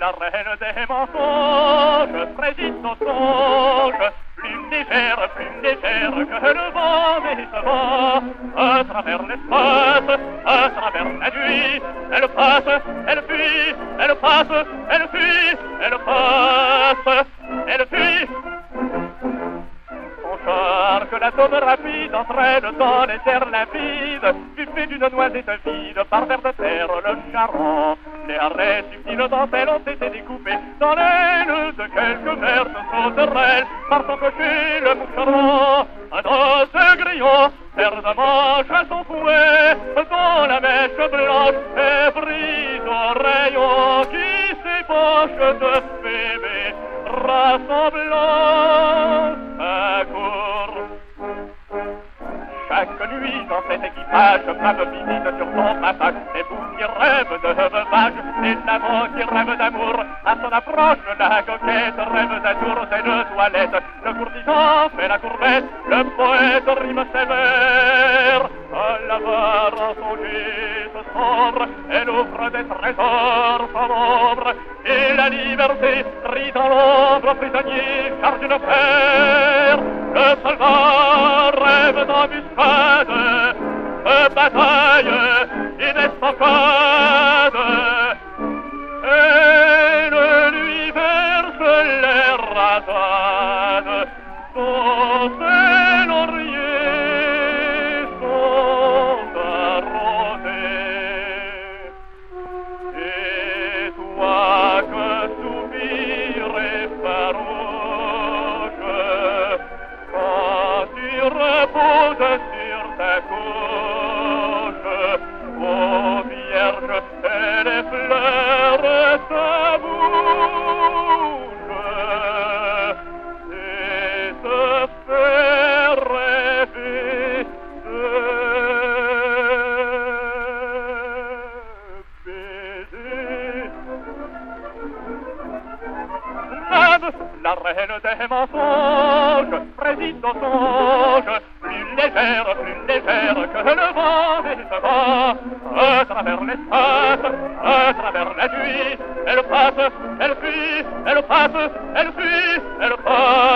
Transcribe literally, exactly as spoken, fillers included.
la reine des mensonges, préside au songe, plus légère, plus légère que le vent décevant, à travers l'espace, à travers la nuit, elle passe, elle fuit, elle passe, elle fuit, elle passe, elle fuit. Son char que la tombe rapide entraîne dans les terres limpides, du fait d'une noisette vide, par vers de terre le charron. Les harnais subtiles dentelles ont été découpés dans l'aile de quelques vertes sauterelles, par son cocher le moucheron. Dans ce grillon, terre de manche à son fouet, dont la mèche blanche est prise au rayon qui s'épanche de bébé, rassemblant sa cour. Chaque nuit dans cet équipage, femme visite sur son passage, les bouts qui rêvent de veuvage, les amants qui rêvent d'amour. À son approche, la coquette rêve d'amour et de toilette. Le courtisan fait la courbette, le poète rime sévère. À la barre en son geste sombre, elle offre des trésors sans nombre. Et la liberté rit dans l'ombre, prisonnier, charge de fer. Le soldat rêve d'embuscade, de bataille et d'estocade. Elle lui verse les rasades, dont ses lauriers sont arrosés. Et toi que soupires farouche, quand tu reposes sur ta couche, ô Vierge, et les fleurs ta bouche, et te fait rêver de baiser. Lave, la reine des mensonges, préside au songe, plus légère, plus légère que le vent décevant, à travers l'espace, à travers la nuit, elle passe, elle fuit, elle passe, elle fuit, elle passe.